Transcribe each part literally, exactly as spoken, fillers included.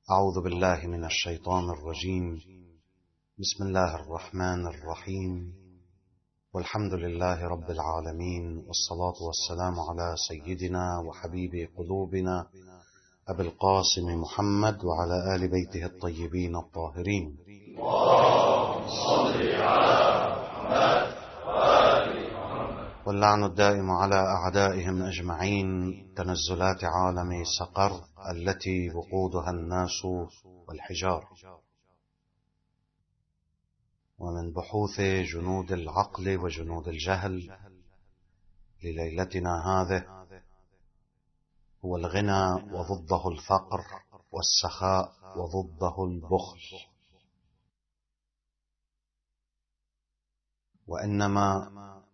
أعوذ بالله من الشيطان الرجيم. بسم الله الرحمن الرحيم، والحمد لله رب العالمين، والصلاة والسلام على سيدنا وحبيب قلوبنا أبي القاسم محمد وعلى آل بيته الطيبين الطاهرين. اللهم صل على محمد وآل محمد. واللعن الدائم على أعدائهم أجمعين. تنزلات عالم سقر التي وقودها الناس والحجار، ومن بحوث جنود العقل وجنود الجهل لليلتنا هذه هو الغنى وضده الفقر، والسخاء وضده البخل. وإنما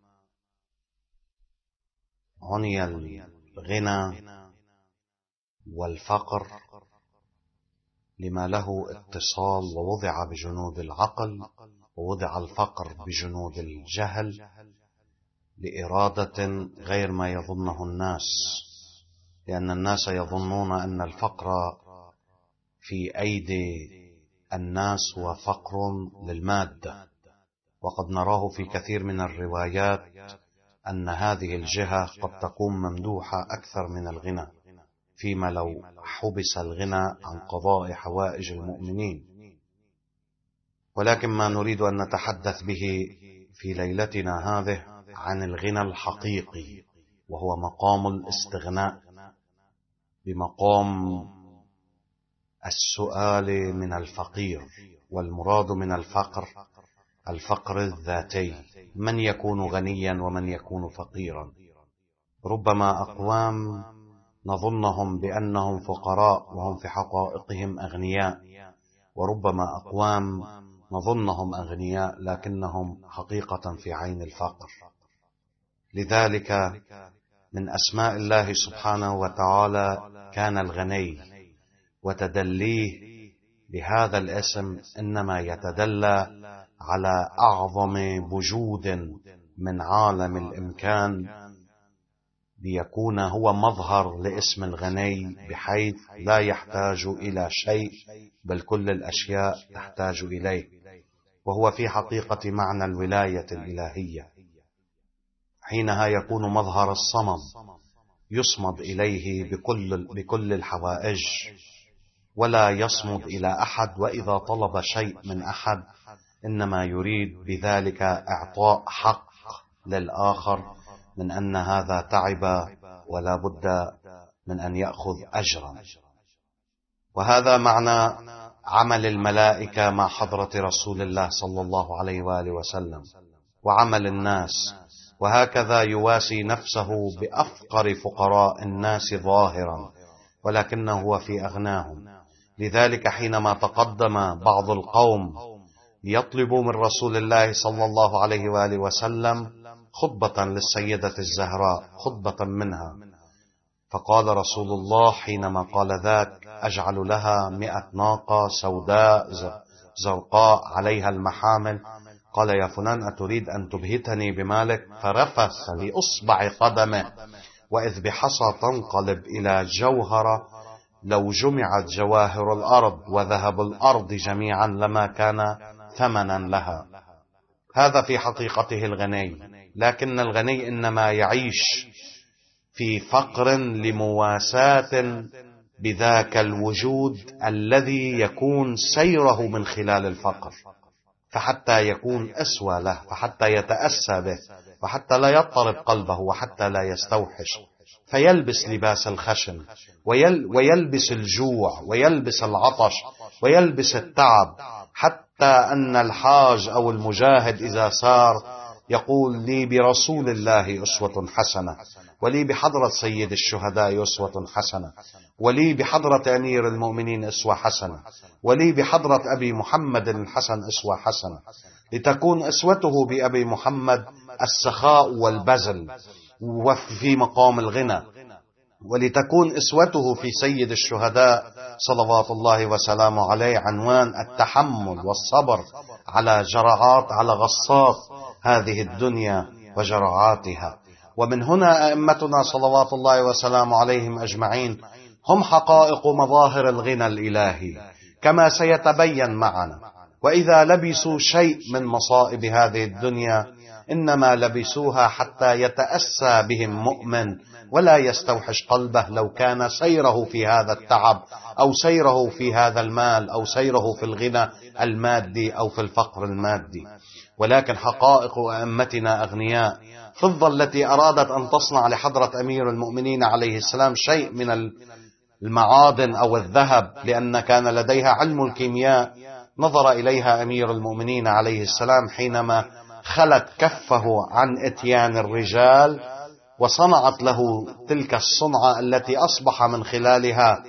عني الغنى والفقر لما له اتصال ووضع بجنود العقل، ووضع الفقر بجنود الجهل لإرادة غير ما يظنه الناس، لأن الناس يظنون أن الفقر في أيدي الناس هو فقر للمادة، وقد نراه في كثير من الروايات أن هذه الجهة قد تكون ممدوحة أكثر من الغنى، فيما لو حبس الغنى عن قضاء حوائج المؤمنين. ولكن ما نريد أن نتحدث به في ليلتنا هذه عن الغنى الحقيقي، وهو مقام الاستغناء، بمقام السؤال من الفقير. والمراد من الفقر الفقر الذاتي، من يكون غنيا ومن يكون فقيرا. ربما أقوام نظنهم بأنهم فقراء وهم في حقائقهم أغنياء، وربما أقوام نظنهم أغنياء لكنهم حقيقة في عين الفقر. لذلك من أسماء الله سبحانه وتعالى كان الغني، وتدليه بهذا الاسم إنما يتدلى على أعظم وجود من عالم الإمكان ليكون هو مظهر لاسم الغني، بحيث لا يحتاج إلى شيء بل كل الأشياء تحتاج إليه، وهو في حقيقة معنى الولاية الإلهية. حينها يكون مظهر الصمد، يصمد إليه بكل, بكل الحوائج، ولا يصمد إلى أحد، وإذا طلب شيء من أحد إنما يريد بذلك إعطاء حق للآخر من أن هذا تعب ولا بد من أن يأخذ أجرا. وهذا معنى عمل الملائكة مع حضرة رسول الله صلى الله عليه وآله وسلم، وعمل الناس، وهكذا يواسي نفسه بأفقر فقراء الناس ظاهرا، ولكنه هو في أغناهم. لذلك حينما تقدم بعض القوم يطلبوا من رسول الله صلى الله عليه وآله وسلم خطبة للسيدة الزهراء، خطبة منها، فقال رسول الله حينما قال ذاك: أجعل لها مئة ناقة سوداء زرقاء عليها المحامل. قال: يا فلان، أتريد أن تبهتني بمالك؟ فرفس لأصبع قدمه، وإذ بحصى تنقلب إلى جوهرة، لو جمعت جواهر الأرض وذهب الأرض جميعا لما كان ثمنا لها. هذا في حقيقته الغني، لكن الغني إنما يعيش في فقر لمواساة بذاك الوجود الذي يكون سيره من خلال الفقر، فحتى يكون أسوى له، فحتى يتأسى به، وحتى لا يضطرب قلبه، وحتى لا يستوحش، فيلبس لباس الخشن، ويل ويلبس الجوع، ويلبس العطش، ويلبس التعب، حتى أن الحاج أو المجاهد إذا سار يقول: لي برسول الله أسوة حسنة، ولي بحضرة سيد الشهداء أسوة حسنة، ولي بحضرة أمير المؤمنين أسوة حسنة، ولي بحضرة أبي محمد الحسن أسوة حسنة. لتكون أسوته بأبي محمد السخاء والبذل وفي مقام الغنى، ولتكون أسوته في سيد الشهداء صلوات الله وسلامه عليه عنوان التحمل والصبر على جرعات على غصات هذه الدنيا وجرعاتها. ومن هنا أئمتنا صلوات الله وسلامه عليهم أجمعين هم حقائق مظاهر الغنى الإلهي كما سيتبين معنا. وإذا لبسوا شيء من مصائب هذه الدنيا إنما لبسوها حتى يتأسى بهم مؤمن ولا يستوحش قلبه لو كان سيره في هذا التعب أو سيره في هذا المال أو سيره في الغنى المادي أو في الفقر المادي. ولكن حقائق أئمتنا أغنياء. فضة التي أرادت أن تصنع لحضرة أمير المؤمنين عليه السلام شيء من المعادن أو الذهب لأن كان لديها علم الكيمياء، نظر إليها أمير المؤمنين عليه السلام حينما خلت كفه عن إتيان الرجال وصنعت له تلك الصنعة التي أصبح من خلالها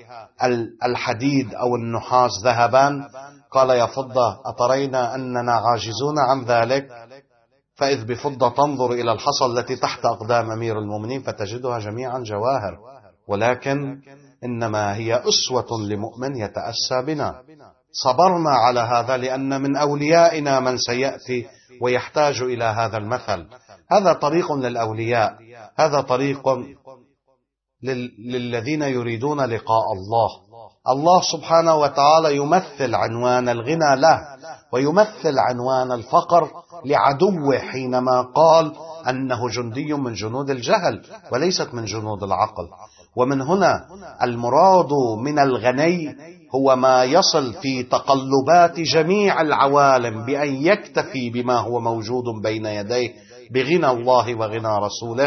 الحديد أو النحاس ذهبا. قال: يا فضة، أترين أننا عاجزون عن ذلك؟ فإذ بفضة تنظر إلى الحصى التي تحت أقدام أمير المؤمنين فتجدها جميعا جواهر، ولكن إنما هي أسوة لمؤمن يتأسى بنا. صبرنا على هذا لأن من أوليائنا من سيأتي ويحتاج إلى هذا المثل. هذا طريق للأولياء، هذا طريق لل... للذين يريدون لقاء الله. الله سبحانه وتعالى يمثل عنوان الغنى له ويمثل عنوان الفقر لعدوه حينما قال أنه جندي من جنود الجهل وليست من جنود العقل. ومن هنا المراد من الغني هو ما يصل في تقلبات جميع العوالم بأن يكتفي بما هو موجود بين يديه بغنى الله وغنى رسوله.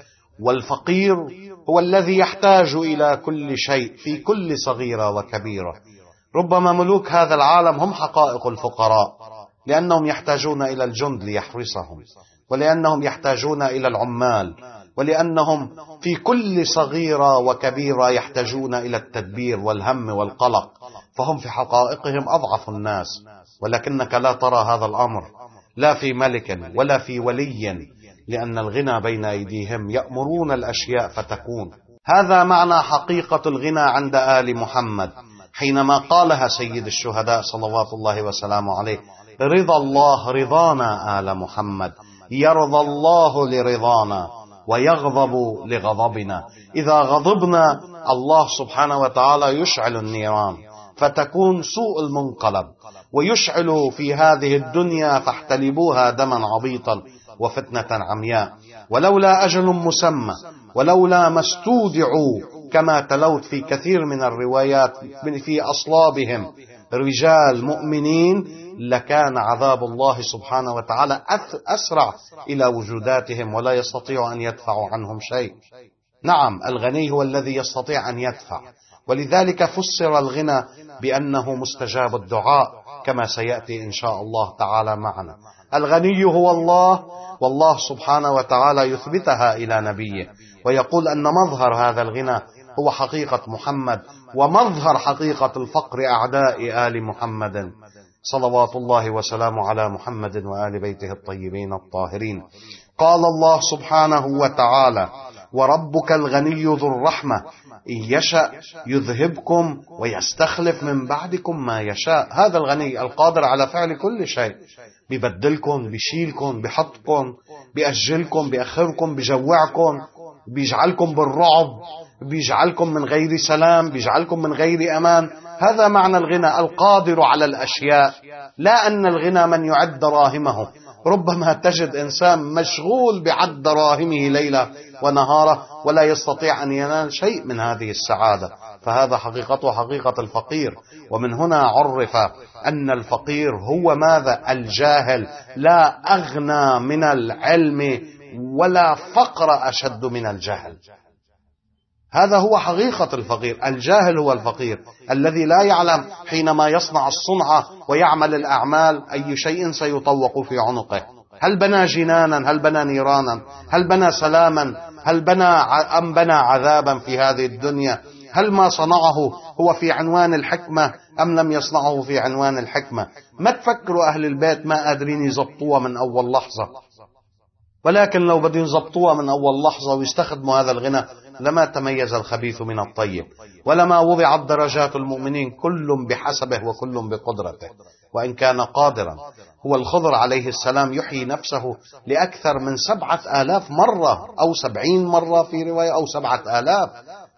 والفقير هو الذي يحتاج إلى كل شيء في كل صغيرة وكبيرة. ربما ملوك هذا العالم هم حقائق الفقراء لأنهم يحتاجون إلى الجند ليحرسهم، ولأنهم يحتاجون إلى العمال، ولأنهم في كل صغيرة وكبيرة يحتاجون إلى التدبير والهم والقلق، فهم في حقائقهم أضعف الناس. ولكنك لا ترى هذا الأمر لا في ملك ولا في ولي، لأن الغنى بين أيديهم يأمرون الأشياء فتكون. هذا معنى حقيقة الغنى عند آل محمد حينما قالها سيد الشهداء صلوات الله وسلامه عليه: رضا الله رضانا آل محمد، يرضى الله لرضانا ويغضب لغضبنا. إذا غضبنا الله سبحانه وتعالى يشعل النيران فتكون سوء المنقلب، ويشعل في هذه الدنيا فاحتلبوها دما عبيطا وفتنة عمياء. ولولا أجل مسمى ولولا ما استودعوا كما تلوت في كثير من الروايات في أصلابهم رجال مؤمنين لكان عذاب الله سبحانه وتعالى أسرع إلى وجوداتهم ولا يستطيع أن يدفعوا عنهم شيء. نعم، الغني هو الذي يستطيع أن يدفع، ولذلك فسر الغنى بأنه مستجاب الدعاء كما سيأتي إن شاء الله تعالى معنا. الغني هو الله، والله سبحانه وتعالى يثبتها إلى نبيه ويقول أن مظهر هذا الغنى هو حقيقة محمد، ومظهر حقيقة الفقر أعداء آل محمد صلوات الله وسلامه على محمد وآل بيته الطيبين الطاهرين. قال الله سبحانه وتعالى: وربك الغني ذو الرحمة إن يشأ يذهبكم ويستخلف من بعدكم ما يشاء. هذا الغني القادر على فعل كل شيء، بيبدلكم، بيشيلكم، بيحطكم، بيأجلكم، بيأخركم، بيجوعكم، بيجعلكم بالرعب، بيجعلكم من غير سلام، بيجعلكم من غير أمان. هذا معنى الغنى، القادر على الأشياء، لا أن الغنى من يعد دراهمه. ربما تجد إنسان مشغول بعد دراهمه ليلة ونهارة ولا يستطيع أن ينال شيء من هذه السعادة، فهذا حقيقته حقيقة الفقير. ومن هنا عرف أن الفقير هو ماذا؟ الجاهل. لا أغنى من العلم ولا فقر أشد من الجهل. هذا هو حقيقة الفقير. الجاهل هو الفقير الذي لا يعلم حينما يصنع الصنعة ويعمل الأعمال أي شيء سيطوق في عنقه. هل بنى جنانا؟ هل بنى نيرانا؟ هل بنى سلاما؟ هل بنى أم بنى عذابا في هذه الدنيا؟ هل ما صنعه هو في عنوان الحكمة أم لم يصنعه في عنوان الحكمة؟ ما تفكروا أهل البيت ما قادرين يضبطوها من أول لحظة، ولكن لو بدهم يضبطوها من أول لحظة ويستخدموا هذا الغنى لما تميز الخبيث من الطيب، ولما وضعت درجات المؤمنين كل بحسبه وكل بقدرته. وإن كان قادرا هو الخضر عليه السلام يحيي نفسه لأكثر من سبعة آلاف مرة أو سبعين مرة في رواية أو سبعة آلاف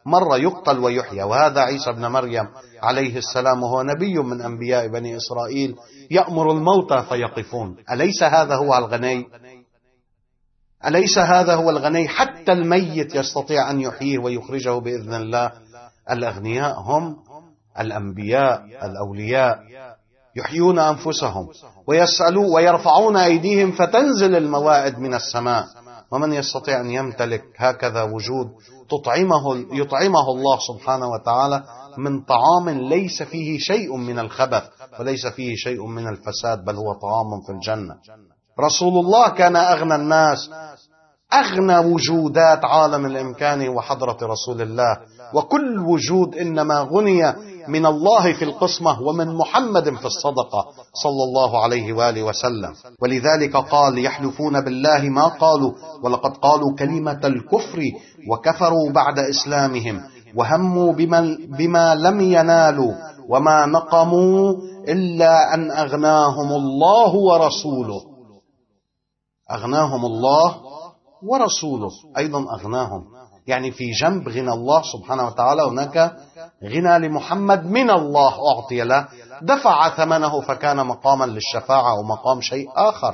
مرة يقتل ويحيى. وهذا عيسى ابن مريم عليه السلام وهو نبي من أنبياء بني إسرائيل يأمر الموتى فيقفون. أليس هذا هو الغني؟ أليس هذا هو الغني؟ حتى الميت يستطيع أن يحييه ويخرجه بإذن الله. الأغنياء هم الأنبياء الأولياء، يحيون أنفسهم ويسألون ويرفعون أيديهم فتنزل الموائد من السماء. ومن يستطيع أن يمتلك هكذا وجود تطعمه يطعمه الله سبحانه وتعالى من طعام ليس فيه شيء من الخبث وليس فيه شيء من الفساد، بل هو طعام في الجنة. رسول الله كان أغنى الناس، أغنى وجودات عالم الإمكان وحضرة رسول الله، وكل وجود إنما غني من الله في القسمة ومن محمد في الصدقة صلى الله عليه وآله وسلم. ولذلك قال: يحلفون بالله ما قالوا ولقد قالوا كلمة الكفر وكفروا بعد إسلامهم وهموا بما, بما لم ينالوا وما نقموا إلا أن أغناهم الله ورسوله. أغناهم الله ورسوله أيضا أغناهم، يعني في جنب غنى الله سبحانه وتعالى هناك غنى لمحمد من الله أعطي له، دفع ثمنه فكان مقاما للشفاعة أو مقام شيء آخر،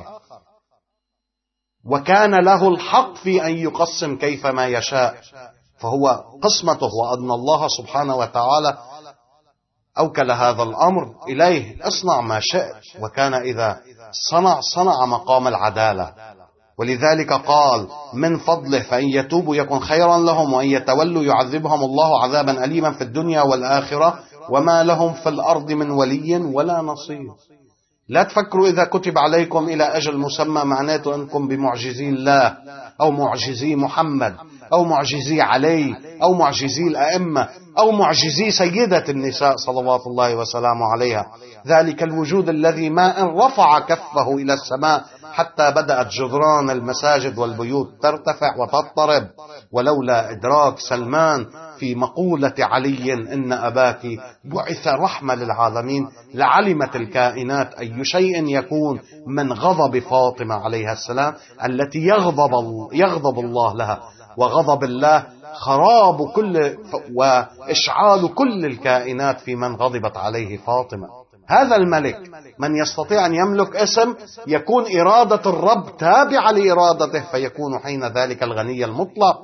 وكان له الحق في أن يقسم كيفما يشاء، فهو قسمته، وأن الله سبحانه وتعالى أوكل هذا الأمر إليه: اصنع ما شئت، وكان إذا صنع صنع مقام العدالة. ولذلك قال: من فضله فإن يتوبوا يكن خيرا لهم وإن يتولوا يعذبهم الله عذابا أليما في الدنيا والآخرة وما لهم في الأرض من ولي ولا نصير. لا تفكروا إذا كتب عليكم إلى أجل مسمى معناته أنكم بمعجزي الله أو معجزي محمد أو معجزي علي أو معجزي الأئمة أو معجزي سيدة النساء صلوات الله وسلامه عليها، ذلك الوجود الذي ما إن رفع كفه إلى السماء حتى بدأت جدران المساجد والبيوت ترتفع وتضطرب، ولولا إدراك سلمان في مقولة علي إن أباك بعث رحمة للعالمين لعلمت الكائنات أي شيء يكون من غضب فاطمة عليها السلام التي يغضب, يغضب الله لها، وغضب الله خراب كل وإشعال كل الكائنات في من غضبت عليه فاطمة. هذا الملك من يستطيع أن يملك اسم يكون إرادة الرب تابعة لإرادته، فيكون حين ذلك الغني المطلق.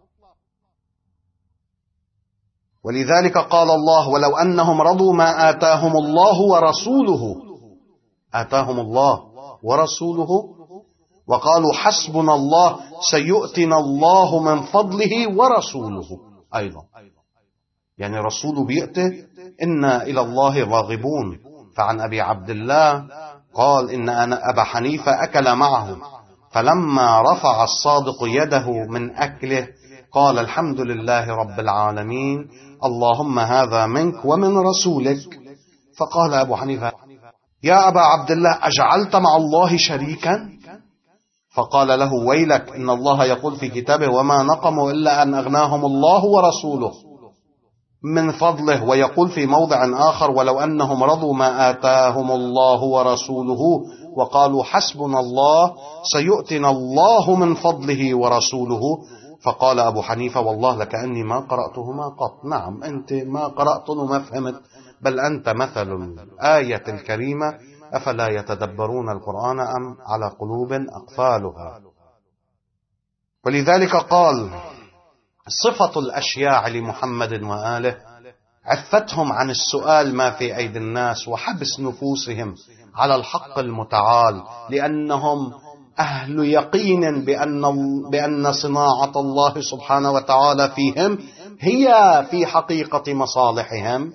ولذلك قال الله: ولو أنهم رضوا ما آتاهم الله ورسوله، آتاهم الله ورسوله، وقالوا حسبنا الله سيؤتنا الله من فضله ورسوله أيضا، يعني رسوله بيأتي إنا إلى الله راغبون. فعن أبي عبد الله قال: إن أنا أبا حنيفة أكل معه، فلما رفع الصادق يده من أكله قال: الحمد لله رب العالمين، اللهم هذا منك ومن رسولك. فقال أبو حنيفة: يا أبا عبد الله أجعلت مع الله شريكا؟ فقال له: ويلك، إن الله يقول في كتابه: وما نقموا إلا أن أغناهم الله ورسوله من فضله، ويقول في موضع آخر: ولو أنهم رضوا ما آتاهم الله ورسوله وقالوا حسبنا الله سيؤتنا الله من فضله ورسوله. فقال أبو حنيفة: والله لكأني ما قرأتهما قط. نعم، أنت ما قرأت وما فهمت، بل أنت مثل الآية الكريمة: أفلا يتدبرون القرآن أم على قلوب أقفالها. ولذلك قال: صفة الأشياع لمحمد وآله عفتهم عن السؤال ما في أيدي الناس وحبس نفوسهم على الحق المتعال، لأنهم أهل يقين بأن, بأن صناعة الله سبحانه وتعالى فيهم هي في حقيقة مصالحهم.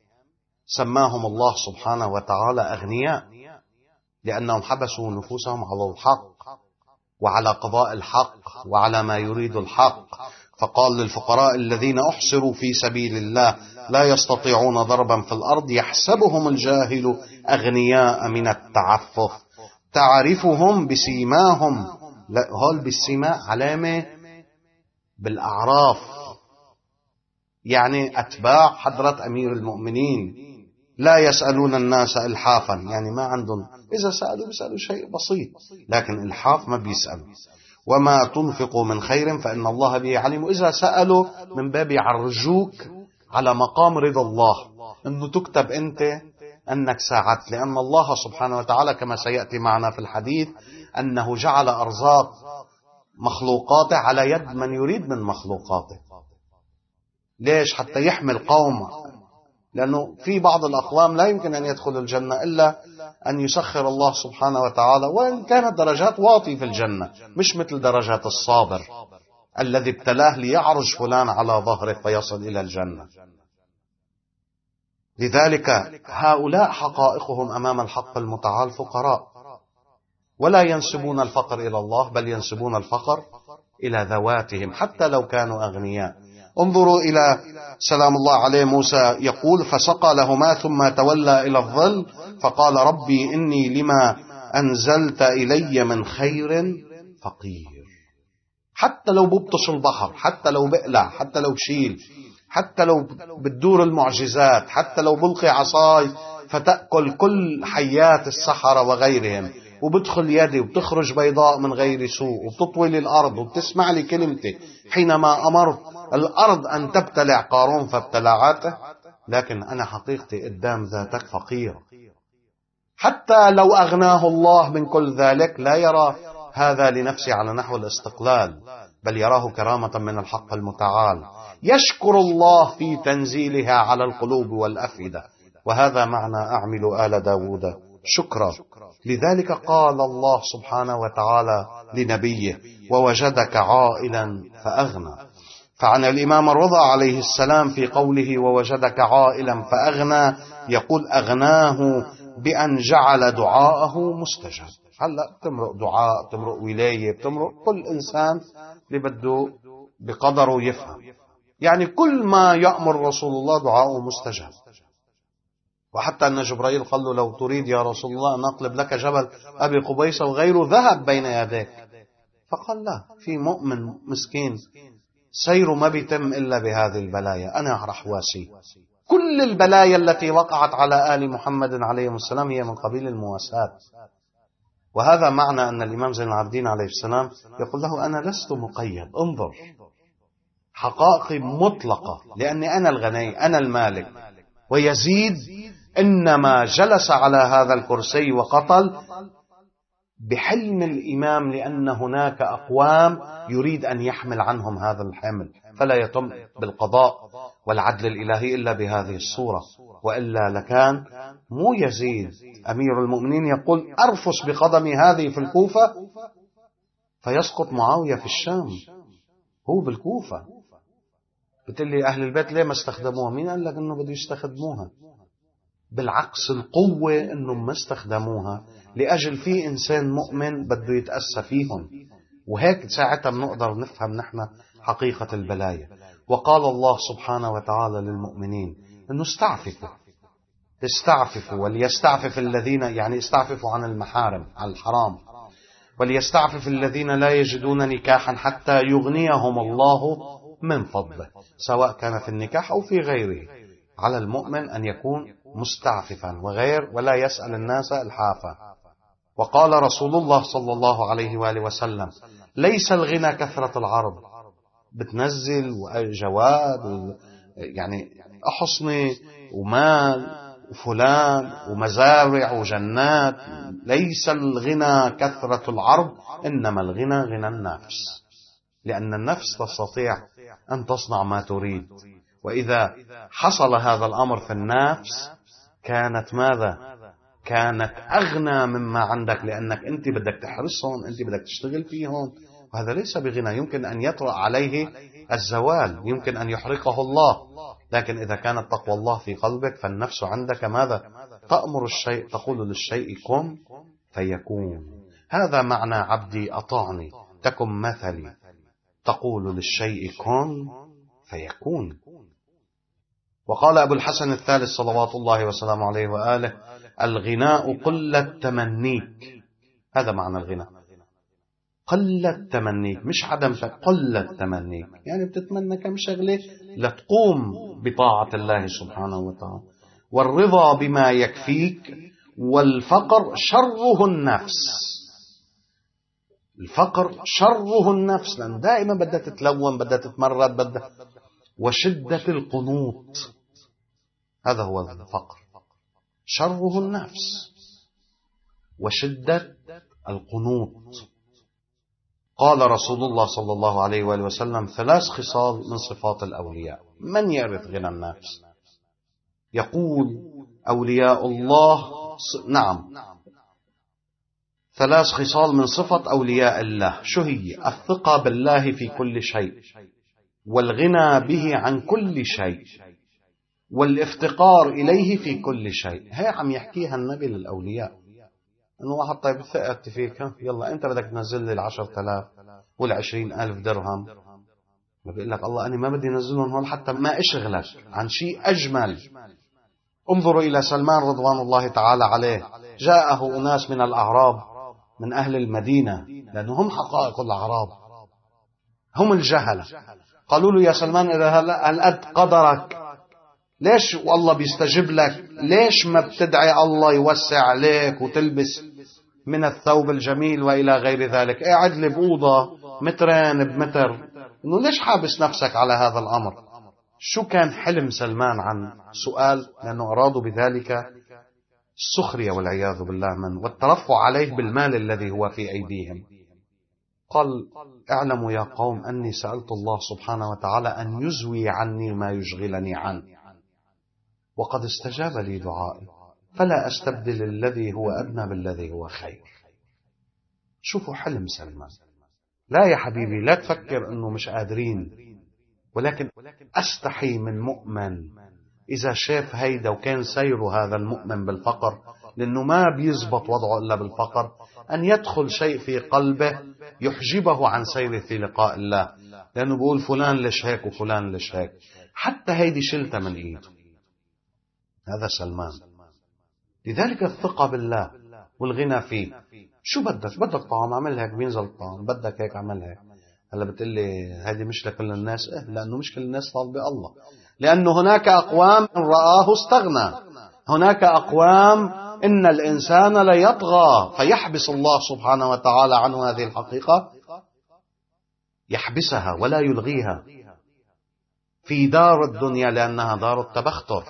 سماهم الله سبحانه وتعالى أغنياء لأنهم حبسوا نفوسهم على الحق وعلى قضاء الحق وعلى ما يريد الحق. فقال: للفقراء الذين أحصروا في سبيل الله لا يستطيعون ضربا في الأرض يحسبهم الجاهل أغنياء من التعفف تعرفهم بسيماهم. هل بالسيماء علامة بالأعراف، يعني أتباع حضرة أمير المؤمنين لا يسألون الناس إلحافا، يعني ما عندهم، إذا سألوا بيسألوا شيء بسيط، لكن إلحاف ما بيسألوا. وما تنفقوا من خير فإن الله به عليم. إذا سألوا من باب يعرجوك على مقام رضا الله، أنه تكتب أنت أنك ساعدت، لأن الله سبحانه وتعالى كما سيأتي معنا في الحديث أنه جعل أرزاق مخلوقاته على يد من يريد من مخلوقاته. ليش؟ حتى يحمي القوم، لأنه في بعض الأقوام لا يمكن أن يدخل الجنة إلا أن يسخر الله سبحانه وتعالى، وإن كانت درجات واطي في الجنة، مش مثل درجات الصابر الذي ابتلاه ليعرج فلان على ظهره فيصل إلى الجنة. لذلك هؤلاء حقائقهم أمام الحق المتعال فقراء، ولا ينسبون الفقر إلى الله، بل ينسبون الفقر إلى ذواتهم حتى لو كانوا أغنياء. انظروا إلى سلام الله عليه موسى يقول: فسقى لهما ثم تولى إلى الظل فقال ربي إني لما أنزلت إلي من خير فقير. حتى لو ببطش البحر، حتى لو بقلع، حتى لو بشيل، حتى لو بتدور المعجزات، حتى لو بلقي عصاي فتأكل كل حيات السحرة وغيرهم، وبدخل يدي وبتخرج بيضاء من غير سوء، وبتطوي لي الأرض وبتسمع لي كلمتي حينما أمرت الأرض أن تبتلع قارون فابتلعته، لكن أنا حقيقتي قدام ذاتك فقير. حتى لو أغناه الله من كل ذلك لا يرى هذا لنفسه على نحو الاستقلال، بل يراه كرامة من الحق المتعال، يشكر الله في تنزيلها على القلوب والأفئدة. وهذا معنى أعمل آل داود شكرا. لذلك قال الله سبحانه وتعالى لنبيه: ووجدك عائلا فأغنى. فعن الإمام الرضا عليه السلام في قوله ووجدك عائلا فأغنى يقول: أغناه بأن جعل دعاءه مستجاب. هلأ بتمرق دعاء، بتمرق ولاية، بتمرق كل إنسان اللي بده بقدره يفهم. يعني كل ما يأمر رسول الله دعاءه مستجاب. وحتى أن جبرائيل قال له: لو تريد يا رسول الله أن أقلب لك جبل أبي قبيس وغيره ذهب بين يديك. فقال: لا، في مؤمن مسكين سيره ما بيتم إلا بهذه البلايا، أنا رح واسيه. كل البلايا التي وقعت على آل محمد عليه السلام هي من قبيل المواساة. وهذا معنى أن الإمام زين العابدين عليه السلام يقول له: أنا لست مقيد، انظر حقائقي مطلقة، لأني أنا الغني، أنا المالك. ويزيد إنما جلس على هذا الكرسي وقتل بحلم الإمام، لأن هناك أقوام يريد أن يحمل عنهم هذا الحمل، فلا يتم بالقضاء والعدل الإلهي إلا بهذه الصورة، وإلا لكان مو يزيد أمير المؤمنين يقول: أرفس بقدمي هذه في الكوفة فيسقط معاوية في الشام. هو بالكوفة. بتقول أهل البيت ليه ما استخدموها؟ مين قال لك أنه بده يستخدموها؟ بالعكس، القوة أنهم ما استخدموها لأجل في إنسان مؤمن بده يتأسى فيهم، وهيك ساعتها بنقدر نفهم نحن حقيقة البلايا. وقال الله سبحانه وتعالى للمؤمنين أنه استعففوا استعففوا وليستعفف الذين، يعني استعففوا عن المحارم عن الحرام، وليستعفف الذين لا يجدون نكاحا حتى يغنيهم الله من فضله، سواء كان في النكاح أو في غيره. على المؤمن أن يكون مستعففا وغير ولا يسأل الناس الحافة. وقال رسول الله صلى الله عليه وآله وسلم: ليس الغنى كثرة العرض، بتنزل وجواد يعني أحصني ومال وفلان ومزارع وجنات. ليس الغنى كثرة العرض، إنما الغنى غنى النفس، لأن النفس تستطيع أن تصنع ما تريد. وإذا حصل هذا الأمر في النفس كانت ماذا؟ كانت أغنى مما عندك، لأنك أنت بدك تحرسهم، أنت بدك تشتغل فيهم. وهذا ليس بغنى، يمكن أن يطرأ عليه الزوال، يمكن أن يحرقه الله. لكن إذا كانت تقوى الله في قلبك فالنفس عندك ماذا؟ تأمر الشيء، تقول للشيء كن فيكون. هذا معنى عبدي أطعني تكن مثلي، تقول للشيء كن فيكون. وقال أبو الحسن الثالث صلوات الله وسلامه عليه وآله: الغناء قلة تمنيك. هذا معنى الغناء، قلة تمنيك، مش عدم قلة تمنيك، يعني بتتمنى كم شغلة لتقوم بطاعة الله سبحانه وتعالى. والرضا بما يكفيك، والفقر شره النفس. الفقر شره النفس، لأن دائما بدها تتلون، بدها تتمرد، بدها. وشدة القنوط، هذا هو الفقر، شره النفس وشدة القنوط. قال رسول الله صلى الله عليه وآله وسلم: ثلاث خصال من صفات الأولياء. من يرث غنى النفس؟ يقول: أولياء الله، نعم، ثلاث خصال من صفة أولياء الله. شو هي؟ الثقة بالله في كل شيء، والغنى به عن كل شيء، والافتقار إليه في كل شيء. هي عم يحكيها النبي للأولياء، أنه واحد طيب ثقت فيك، يلا أنت بدك تنزل لي العشر تلاف والعشرين ألف درهم. بيقول لك الله أنا ما بدي نزلهم هون حتى ما أشغلك عن شيء أجمل. انظروا إلى سلمان رضوان الله تعالى عليه، جاءه أناس من الأعراب، من أهل المدينة، لأنهم حقائق الأعراب، هم الجهلة. قالوا له: يا سلمان إذا هالقد قدرك ليش والله بيستجيب لك، ليش ما بتدعي الله يوسع عليك وتلبس من الثوب الجميل وإلى غير ذلك؟ قاعد لي بأوضة مترين بمتر، إنه ليش حابس نفسك على هذا الأمر؟ شو كان حلم سلمان عن سؤال؟ لأنه أرادوا بذلك السخرية والعياذ بالله منه، والترفع عليه بالمال الذي هو في أيديهم. قال: اعلموا يا قوم أني سألت الله سبحانه وتعالى أن يزوي عني ما يشغلني عنه، وقد استجاب لي دعائي، فلا أستبدل الذي هو أدنى بالذي هو خير. شوفوا حلم سلمان. لا يا حبيبي، لا تفكر أنه مش قادرين، ولكن أستحي من مؤمن إذا شاف هيدا وكان سيره هذا المؤمن بالفقر، لأنه ما بيزبط وضعه إلا بالفقر، أن يدخل شيء في قلبه يحجبه عن سيره في لقاء الله، لأنه بيقول فلان ليش هيك وفلان ليش هيك، حتى هيدي شلتها من إيده. هذا سلمان. لذلك الثقة بالله والغنى فيه. شو بدك؟ بدك طعام اعمل هيك بينزل الطعام، بدك هيك اعمل هيك. هلا بتقلي هذه مش لكل الناس؟ إيه، لأنه مش كل الناس طالبة الله، لأنه هناك أقوام إن رآه استغنى، هناك أقوام إن الإنسان ليطغى فيحبس الله سبحانه وتعالى عنه هذه الحقيقة، يحبسها ولا يلغيها في دار الدنيا لأنها دار التبختر،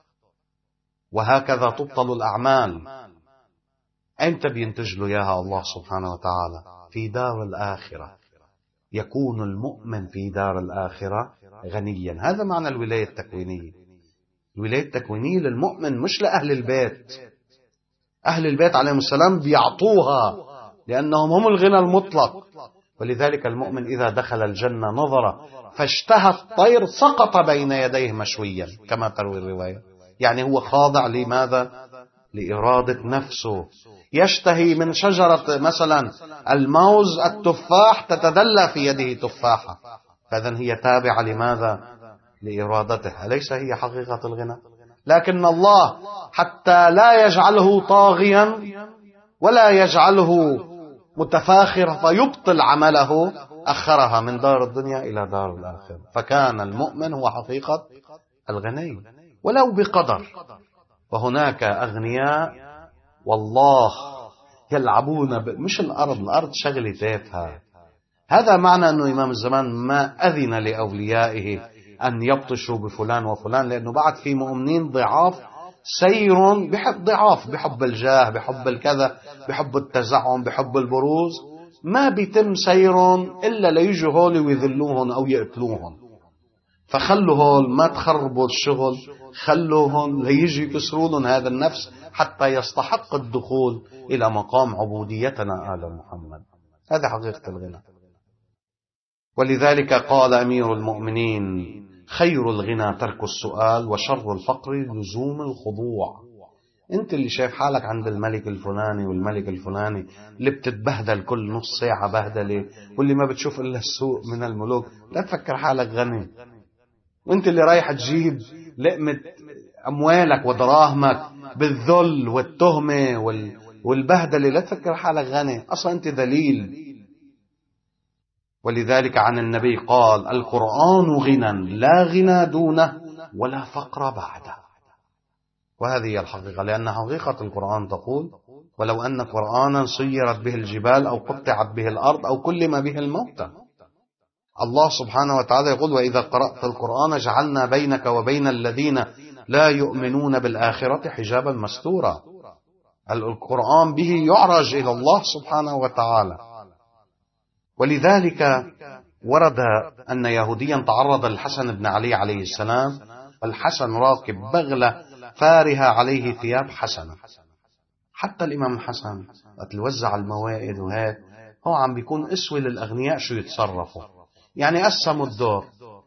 وهكذا تبطل الأعمال. أنت بينتج له إياها الله سبحانه وتعالى في دار الآخرة. يكون المؤمن في دار الآخرة غنيا. هذا معنى الولاية التكوينية. الولاية التكوينية للمؤمن مش لأهل البيت. أهل البيت عليهم السلام بيعطوها لأنهم هم الغنى المطلق. ولذلك المؤمن إذا دخل الجنة نظر فاشتهى الطير سقط بين يديه مشويا كما تروي الرواية. يعني هو خاضع لماذا؟ لإرادة نفسه. يشتهي من شجرة مثلا الموز التفاح تتدلى في يده تفاحة، فإذن هي تابعة لماذا؟ لإرادته. أليس هي حقيقة الغنى؟ لكن الله حتى لا يجعله طاغيا ولا يجعله متفاخرا فيبطل عمله أخرها من دار الدنيا إلى دار الآخرة. فكان المؤمن هو حقيقة الغني ولو بقدر. وهناك أغنياء والله يلعبون ب... مش الأرض، الأرض شغلة تافهة. هذا معنى أنه إمام الزمان ما أذن لأوليائه أن يبطشوا بفلان وفلان، لأنه بعد في مؤمنين ضعاف سير بحب ضعاف، بحب الجاه، بحب الكذا، بحب التزعم، بحب البروز، ما بيتم سير إلا ليجوا هول ويذلوهم أو يقتلوهم. فخلوا هول ما تخربوا الشغل، خلوهم ليجي يكسرون هذا النفس حتى يستحق الدخول إلى مقام عبوديتنا آل محمد. هذا حقيقة الغنى. ولذلك قال أمير المؤمنين: خير الغنى ترك السؤال، وشر الفقر لزوم الخضوع. انت اللي شايف حالك عند الملك الفلاني والملك الفلاني اللي بتتبهدل كل نص ساعة بهدلة، واللي ما بتشوف إلا السوق من الملوك، لا تفكر حالك غني. وانت اللي رايح تجيب لقمة أموالك ودراهمك بالذل والتهمة والبهدلة، لا تفكر حالك غني، أصلا أنت ذليل. ولذلك عن النبي قال: القرآن غنى لا غنى دونه ولا فقر بعده. وهذه هي الحقيقة، لأن حقيقة القرآن تقول: ولو أن قرآنا سيرت به الجبال أو قطعت به الأرض أو كلم به الموتى. الله سبحانه وتعالى يقول: وإذا قرأت القرآن جعلنا بينك وبين الذين لا يؤمنون بالآخرة حجابا مستورا. القرآن به يعرج إلى الله سبحانه وتعالى. ولذلك ورد أن يهوديا تعرض للحسن بن علي عليه السلام، والحسن راكب بغلة فارهة عليه ثياب حسنة. حتى الإمام الحسن وقت وزع الموائد وهيك هو عم بيكون أسوة للأغنياء شو يتصرفوا. يعني قسموا الدور،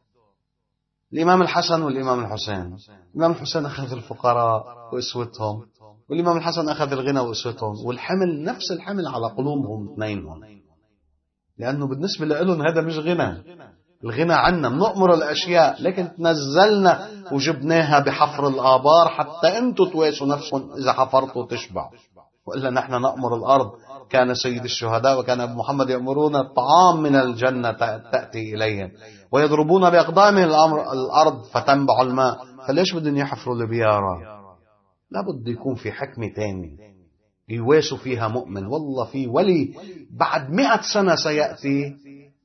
الإمام الحسن والإمام الحسين. الإمام الحسين أخذ الفقراء وأسوتهم، والإمام الحسن أخذ الغنى وأسوتهم، والحمل نفس الحمل على قلوبهم اثنينهم، لأنه بالنسبة لهم هذا مش غنى. الغنى عنا بنؤمر الأشياء، لكن تنزلنا وجبناها بحفر الآبار حتى أنتوا تواسوا نفسكم إذا حفرتوا تشبع، وإلا نحن نأمر الأرض. كان سيد الشهداء وكان أبو محمد يأمرون الطعام من الجنة تأتي إليهم ويضربون بأقدامهم الأرض فتنبع الماء. فليش بدهم يحفروا البيارة؟ لابد يكون في حكمة تانية يواسوا فيها مؤمن. والله في ولي بعد مئة سنة سيأتي،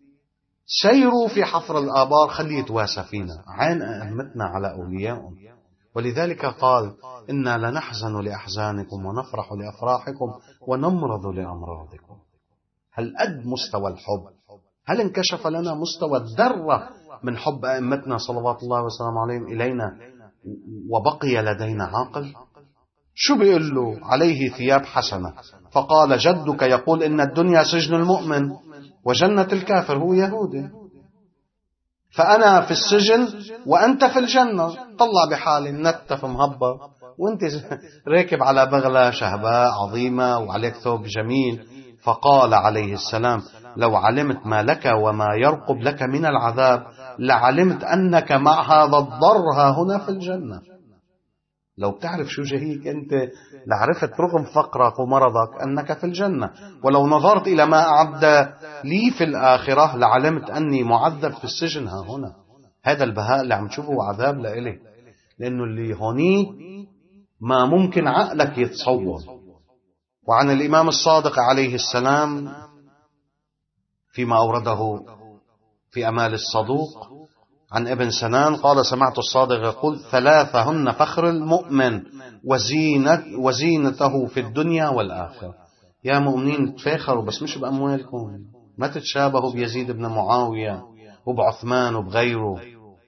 سيروا في حفر الآبار، خليه يتواسى فينا. عين أهمتنا على أوليائهم. ولذلك قال: إنا لنحزن لأحزانكم ونفرح لأفراحكم ونمرض لأمراضكم. هل قد مستوى الحب؟ هل انكشف لنا مستوى الذرة من حب أئمتنا صلوات الله وسلامه عليهم إلينا وبقي لدينا عاقل؟ شو بيقول له؟ عليه ثياب حسنة. فقال: جدك يقول إن الدنيا سجن المؤمن وجنة الكافر. هو يهودي، فأنا في السجن وأنت في الجنة. طلع بحالي منتف مهبط وأنت راكب على بغلة شهباء عظيمة وعليك ثوب جميل. فقال عليه السلام: لو علمت ما لك وما يرقب لك من العذاب لعلمت أنك مع هذا الضر ها هنا في الجنة. لو بتعرف شو جهيك أنت لعرفت رغم فقرك ومرضك أنك في الجنة، ولو نظرت إلى ما أعد لي في الآخرة لعلمت أني معذب في السجن ها هنا. هذا البهاء اللي عم تشوفه عذاب لإلي، لأنه اللي هونيك ما ممكن عقلك يتصور. وعن الإمام الصادق عليه السلام فيما أورده في أمال الصدوق عن ابن سنان قال: سمعت الصادق يقول: ثلاثة هن فخر المؤمن وزينة وزينته في الدنيا والآخرة. يا مؤمنين تفاخروا بس مش بأموالكم، ما تتشابهوا بيزيد بن معاوية وبعثمان وبغيره.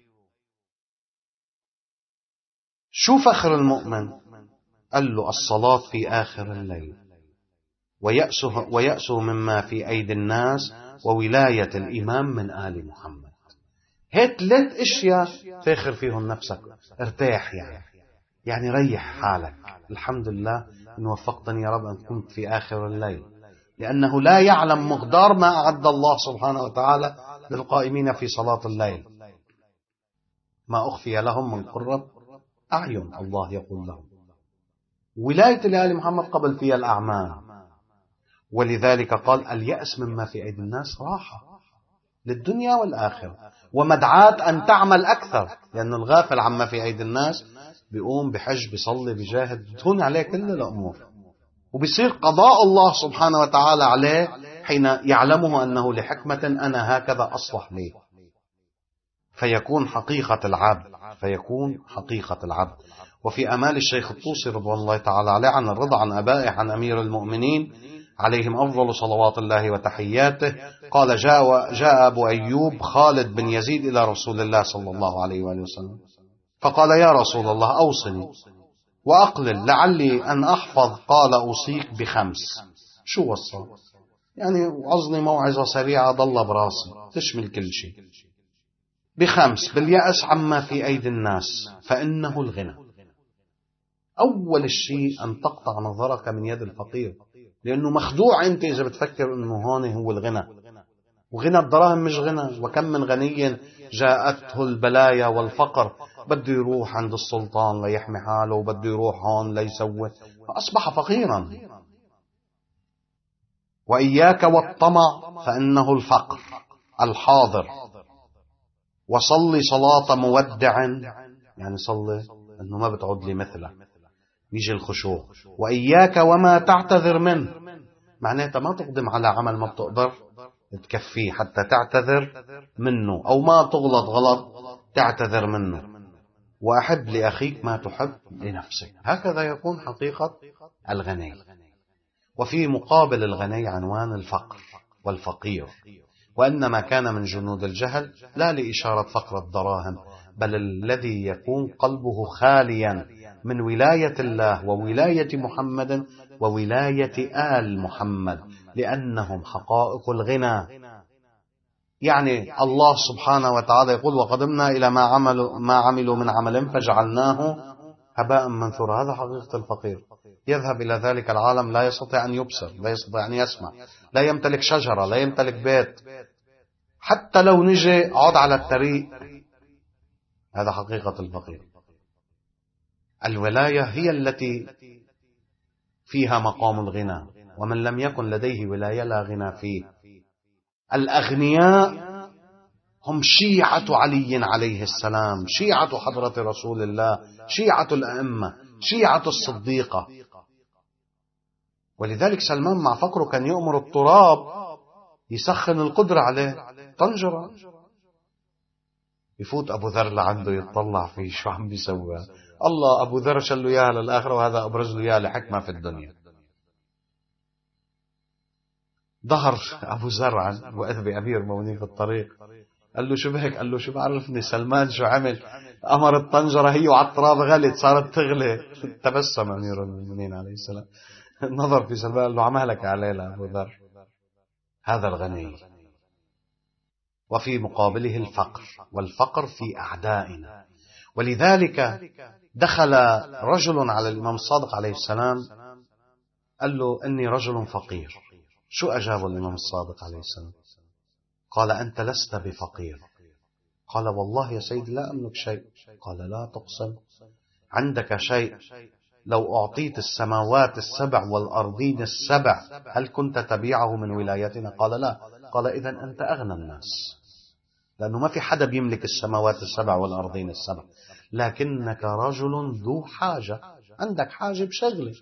شو فخر المؤمن؟ قال له: الصلاة في آخر الليل، ويأسه, ويأسه مما في أيدي الناس، وولاية الإمام من آل محمد. هيك ثلاث اشياء فاخر فيهم نفسك، ارتاح يعني يعني ريح حالك. الحمد لله ان وفقتني يا رب ان كنت في اخر الليل، لانه لا يعلم مقدار ما اعد الله سبحانه وتعالى للقائمين في صلاة الليل. ما اخفي لهم من قرة اعين، الله يقول لهم. ولاية لآل محمد قبل فيها الاعمال. ولذلك قال: اليأس مما في ايدي الناس راحة للدنيا والآخرة، ومدعاة أن تعمل أكثر، لأن الغافل عما في أيدي الناس بيقوم بحج بيصلي بيجاهد بتهون عليه كل الأمور، وبيصير قضاء الله سبحانه وتعالى عليه حين يعلمه أنه لحكمة أنا هكذا أصلح لي، فيكون حقيقة العبد فيكون حقيقة العبد. وفي أمال الشيخ الطوسي رضوان الله تعالى عليه عن الرضا عن أبائه عن أمير المؤمنين عليهم أفضل صلوات الله وتحياته قال: جاء, جاء أبو أيوب خالد بن يزيد إلى رسول الله صلى الله عليه وآله وسلم فقال: يا رسول الله أوصني وأقلل لعلي أن أحفظ. قال: أوصيك بخمس. شو وصى؟ يعني وعظني موعظة سريعة ضل براسي تشمل كل شيء. بخمس: باليأس عما في أيدي الناس فإنه الغنى. أول الشيء أن تقطع نظرك من يد الفقير، لأنه مخدوع أنت إذا بتفكر أنه هون هو الغنى، وغنى الدراهم مش غنى. وكم من غني جاءته البلايا والفقر بده يروح عند السلطان ليحمي حاله، وبده يروح هون ليسوي، فأصبح فقيرا. وإياك والطمع فإنه الفقر الحاضر. وصلي صلاة مودع، يعني صلي أنه ما بتعود لي مثله. يجي الخشوع. وإياك وما تعتذر منه، معناتها ما تقدم على عمل ما بتقدر تكفيه حتى تعتذر منه، أو ما تغلط غلط تعتذر منه. وأحب لأخيك ما تحب لنفسك. هكذا يكون حقيقة الغني. وفي مقابل الغني عنوان الفقر والفقير، وإنما كان من جنود الجهل لا لإشارة فقر الدراهم، بل الذي يكون قلبه خاليا من ولاية الله وولاية محمد وولاية آل محمد، لأنهم حقائق الغنى. يعني الله سبحانه وتعالى يقول: وقدمنا إلى ما عملوا, ما عملوا من عمل فجعلناه هباء منثورا. هذا حقيقة الفقير. يذهب إلى ذلك العالم لا يستطيع أن يبصر، لا يستطيع أن يسمع، لا يمتلك شجرة، لا يمتلك بيت، حتى لو نجي عود على الطريق. هذا حقيقة الفقير. الولاية هي التي فيها مقام الغنى، ومن لم يكن لديه ولاية لا غنى فيه. الأغنياء هم شيعة علي عليه السلام، شيعة حضرة رسول الله، شيعة الأئمة، شيعة الصديقة. ولذلك سلمان مع فقره كان يؤمر التراب يسخن القدرة عليه طنجرة. يفوت أبو ذر لعنده يتطلع فيه شو عم بيسوي. الله، أبو ذر شل له إياها للآخرة، وهذا أبرز له إياها لحكمة في الدنيا. ظهر أبو زرع وإذ بأمير المؤمنين في الطريق، قال له: شو بهك؟ قال له: شو بعرفني سلمان شو عمل؟ أمر الطنجرة هي وعلى التراب غلت، صارت تغلي. تبسم أمير المؤمنين عليه السلام، نظر في سلمان قال له: عمالك عليه أبو ذر. هذا الغني. وفي مقابله الفقر، والفقر في أعدائنا. ولذلك دخل رجل على الإمام الصادق عليه السلام قال له: إني رجل فقير. شو أجاب الإمام الصادق عليه السلام؟ قال: أنت لست بفقير. قال: والله يا سيد لا أملك شيء. قال: لا تقسم، عندك شيء. لو أعطيت السماوات السبع والأرضين السبع هل كنت تبيعه من ولايتنا؟ قال: لا. قال: إذن أنت أغنى الناس، لأنه ما في حدا بيملك السماوات السبع والأرضين السبع، لكنك رجل ذو حاجة، عندك حاجة بشغلة.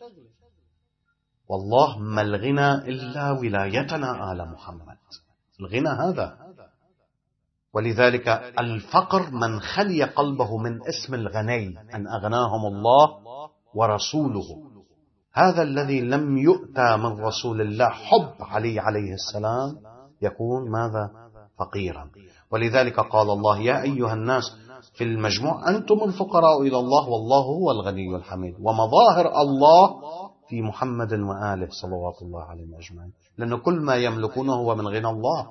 والله ما الغنى إلا ولايتنا آل محمد، الغنى هذا. ولذلك الفقر من خلي قلبه من اسم الغني أن أغناهم الله ورسوله. هذا الذي لم يؤتى من رسول الله حب علي عليه السلام يكون ماذا؟ فقيرا. ولذلك قال الله: يا أيها الناس في المجموع أنتم الفقراء إلى الله والله هو الغني الحميد. ومظاهر الله في محمد وآله صلوات الله عليهم أجمعين، لأن كل ما يملكونه هو من غنى الله.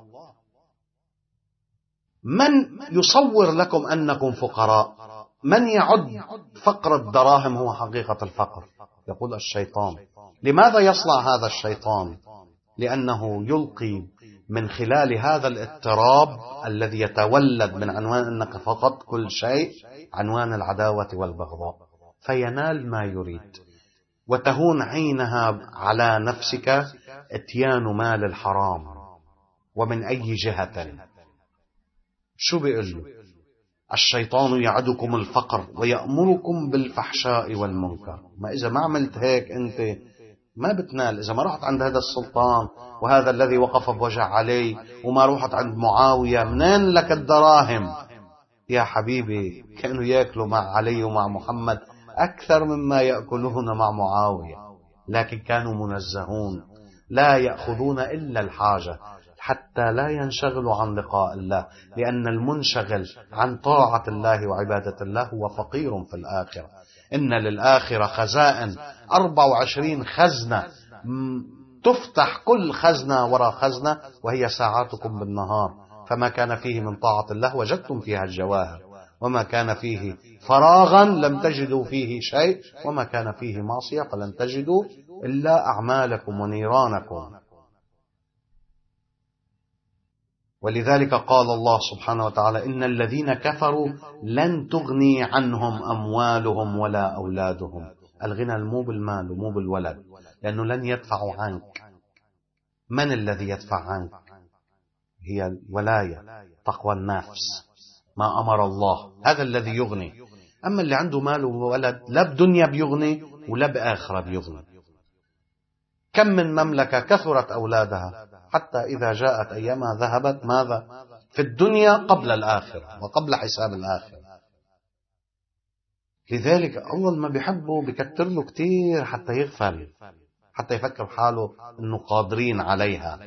من يصور لكم أنكم فقراء؟ من يعد فقر الدراهم هو حقيقة الفقر؟ يقول الشيطان. لماذا يصنع هذا الشيطان؟ لأنه يلقي من خلال هذا الاضطراب الذي يتولد من عنوان أنك فقدت كل شيء، عنوان العداوة والبغضاء، فينال ما يريد. وتهون عينها على نفسك اتيان مال الحرام ومن أي جهة. شو بيقول له؟ الشيطان يعدكم الفقر ويأمركم بالفحشاء والمنكر. ما إذا ما عملت هيك أنت ما بتنال. إذا ما رحت عند هذا السلطان وهذا الذي وقف بوجه علي وما رحت عند معاوية، منين لك الدراهم؟ يا حبيبي كانوا يأكلوا مع علي ومع محمد أكثر مما يأكلون مع معاوية، لكن كانوا منزهون لا يأخذون إلا الحاجة حتى لا ينشغلوا عن لقاء الله، لأن المنشغل عن طاعة الله وعبادة الله هو فقير في الآخرة. إن للآخرة خزائن، أربع وعشرين خزنة تفتح كل خزنة وراء خزنة، وهي ساعاتكم بالنهار، فما كان فيه من طاعة الله وجدتم فيها الجواهر، وما كان فيه فراغا لم تجدوا فيه شيء، وما كان فيه معصية فلن تجدوا إلا أعمالكم ونيرانكم. ولذلك قال الله سبحانه وتعالى: إن الذين كفروا لن تغني عنهم أموالهم ولا أولادهم. الغنى مو بالمال ومو بالولد، لأنه لن يدفعوا عنك. من الذي يدفع عنك؟ هي الولاية، تقوى النفس، ما أمر الله، هذا الذي يغني. أما اللي عنده مال وولد لا بدنيا بيغني ولا بآخرة بيغني. كم من مملكة كثرت أولادها حتى إذا جاءت أيامها ذهبت ماذا؟ في الدنيا قبل الآخرة وقبل حساب الآخرة. لذلك الله ما بيحبه بكتر له كتير حتى يغفل، حتى يفكر حاله أنه قادرين عليها.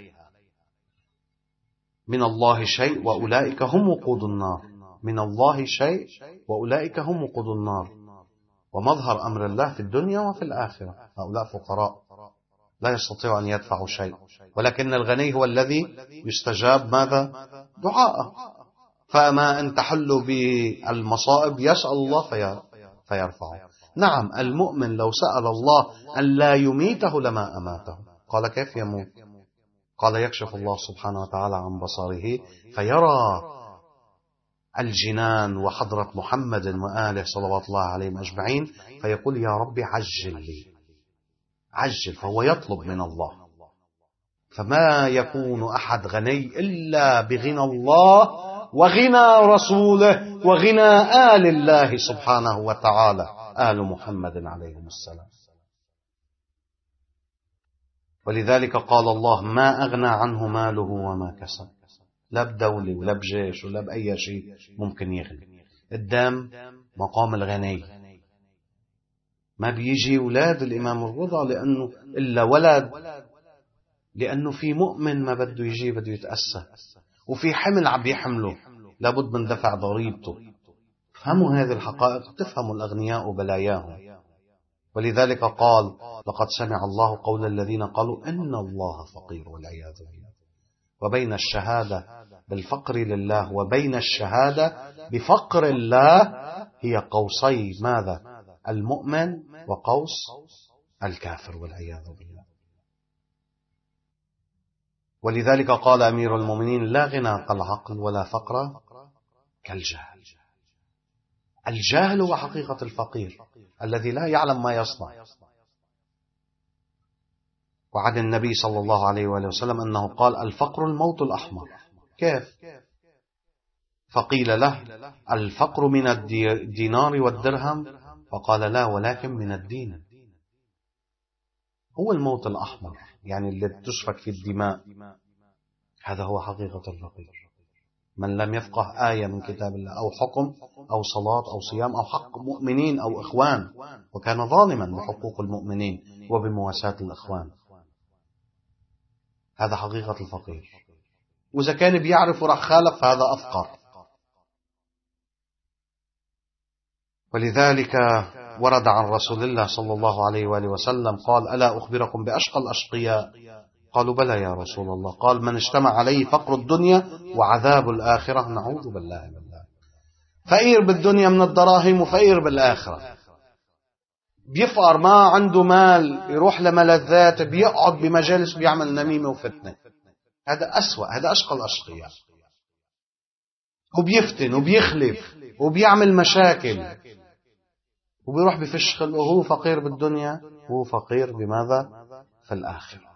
من الله شيء وأولئك هم وقود النار، من الله شيء وأولئك هم وقود النار. ومظهر أمر الله في الدنيا وفي الآخرة. هؤلاء فقراء لا يستطيع أن يدفعوا شيء، ولكن الغني هو الذي يستجاب ماذا؟ دعاءه. فما أن تحل بالمصائب يسأل الله فيرفعه. نعم، المؤمن لو سأل الله أن لا يميته لما أماته. قال كيف يموت؟ قال يكشف الله سبحانه وتعالى عن بصره فيرى الجنان وحضرة محمد وآله صلوات الله عليهم أجمعين، فيقول يا ربي عجل لي، عجل. فهو يطلب من الله. فما يكون أحد غني إلا بغنى الله وغنى رسوله وغنى آل الله سبحانه وتعالى، آل محمد عليهم السلام. ولذلك قال الله ما أغنى عنه ماله وما كسب. لا بدولة ولا بجيش ولا بأي شيء ممكن يغني. قدام مقام الغني ما بيجي ولاد الإمام الرضا لأنه إلا ولد، لأنه في مؤمن ما بده يجي بده يتأسى، وفي حمل عم يحمله لابد من دفع ضريبته. فهموا هذه الحقائق تفهموا الأغنياء بلاياهم. ولذلك قال لقد سمع الله قول الذين قالوا إن الله فقير والعياذ بالله. وبين الشهادة بالفقر لله وبين الشهادة بفقر الله هي قوسي ماذا؟ المؤمن وقوس الكافر والعياذ بالله. ولذلك قال أمير المؤمنين لا غنى كالعقل ولا فقر كالجهل. الجاهل هو حقيقة الفقير الذي لا يعلم ما يصنع. وعن النبي صلى الله عليه وآله وسلم أنه قال الفقر الموت الأحمر. كيف؟ فقيل له الفقر من الدينار والدرهم؟ فقال لا ولكن من الدين. هو الموت الأحمر، يعني اللي تسفك في الدماء. هذا هو حقيقة الفقير. من لم يفقه آية من كتاب الله أو حكم أو صلاة أو صيام أو حق مؤمنين أو إخوان، وكان ظالما بحقوق المؤمنين وبمواساة الإخوان. هذا حقيقة الفقير. وإذا كان بيعرف وراح خالف هذا أفقر. ولذلك ورد عن رسول الله صلى الله عليه وآله وسلم قال ألا أخبركم بأشقى الأشقياء؟ قالوا بلى يا رسول الله. قال من اجتمع عليه فقر الدنيا وعذاب الآخرة. نعوذ بالله من الله. فقير بالدنيا من الدراهم وفقير بالآخرة. بيفقر ما عنده مال يروح لملذات، بيقعد بمجالس بيعمل نميمة وفتنة. هذا أسوأ، هذا أشقى الأشقياء. وبيفتن وبيخلف وبيعمل مشاكل وبيروح بفشخل وهو فقير بالدنيا وهو فقير بماذا؟ في الآخرة.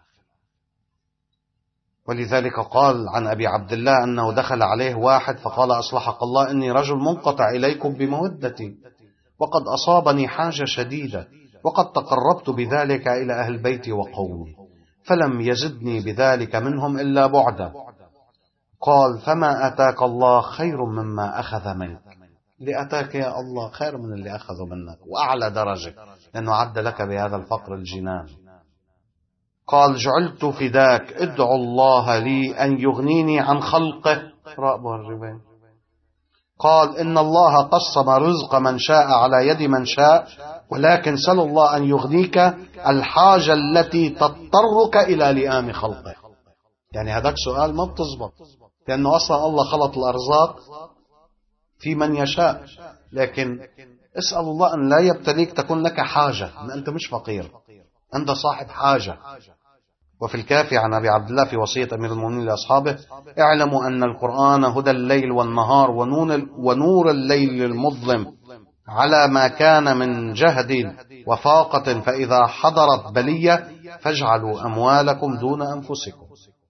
ولذلك قال عن أبي عبد الله أنه دخل عليه واحد فقال أصلحك الله إني رجل منقطع إليكم بمودتي وقد أصابني حاجة شديدة وقد تقربت بذلك إلى أهل بيتي وقومي فلم يزدني بذلك منهم إلا بعدا. قال فما أتاك الله خير مما أخذ منك. اللي أتاك يا الله خير من اللي أخذه منك وأعلى درجة، لأنه عد لك بهذا الفقر الجنان. قال جعلت فداك ادعو الله لي أن يغنيني عن خلقه. رأبه الربين. قال إن الله قسم رزق من شاء على يد من شاء ولكن سل الله أن يغنيك الحاجة التي تضطرك إلى لئام خلقه. يعني هذاك سؤال ما بتزبط، لأنه أصلا الله خلط الأرزاق في من يشاء، لكن اسأل الله أن لا يبتليك تكون لك حاجة، أن أنت مش فقير، أنت صاحب حاجة. وفي الكافي عن أبي عبد الله في وصية أمير المؤمنين لأصحابه اعلموا أن القرآن هدى الليل والنهار ونور الليل المظلم على ما كان من جهد وفاقة، فإذا حضرت بلية فاجعلوا أموالكم دون أنفسكم،